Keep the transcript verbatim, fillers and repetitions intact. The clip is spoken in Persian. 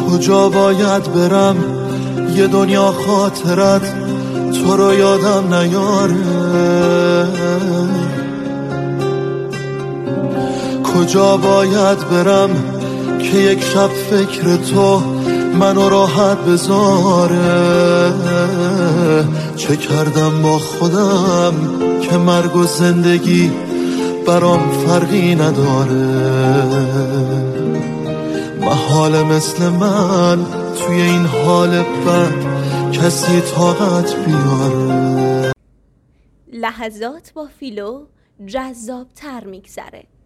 کجا باید برم یه دنیا خاطرت تو رو یادم نیاره؟ کجا باید برم که یک شب فکر تو منو راحت بذاره؟ چه کردم با خودم که مرگ و زندگی برام فرقی نداره؟ محال مثل من توی این حال بد کسی طاقت بیاره. لحظات با فیلو جذاب تر میگذره.